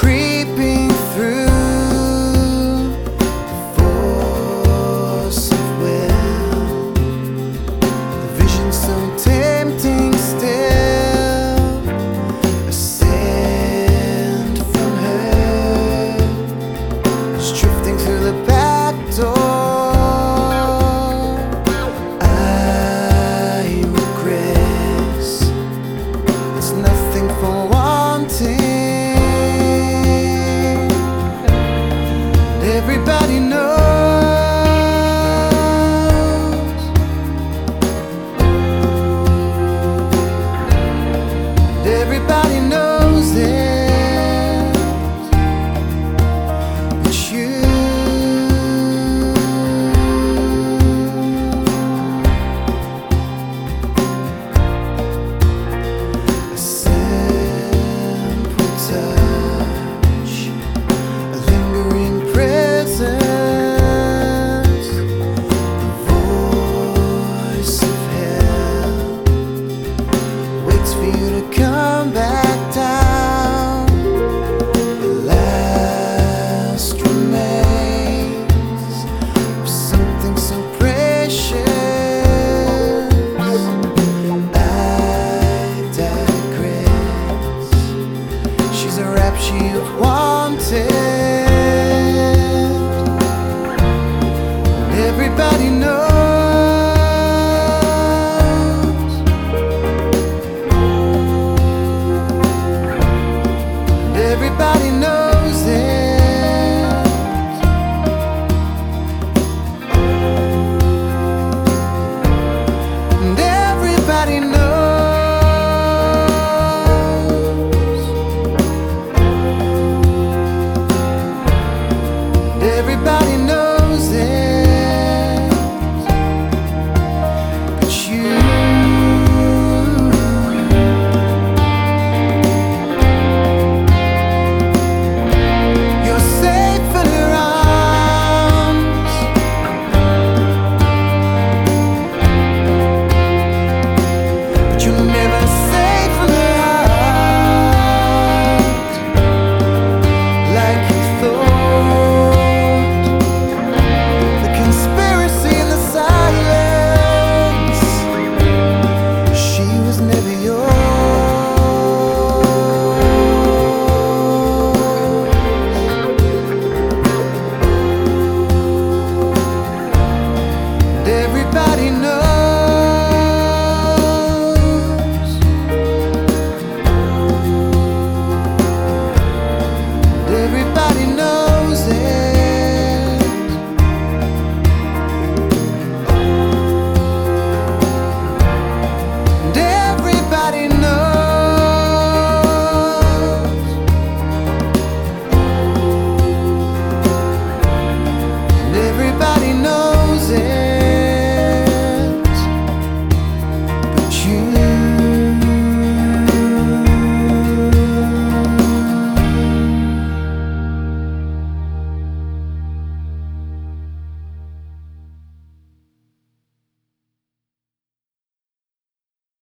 creeping through the force of will. The vision so tempting still, a scent from her is drifting through the back door. I regress, it's nothing for wanting. Everybody knows. Everybody knows it. But you, a simple touch, a lingering presence, the voice of hell waits for you to come back down. The last remains of something so precious. I digress. She's a rapture you've wanted. Everybody knows. Everybody knows.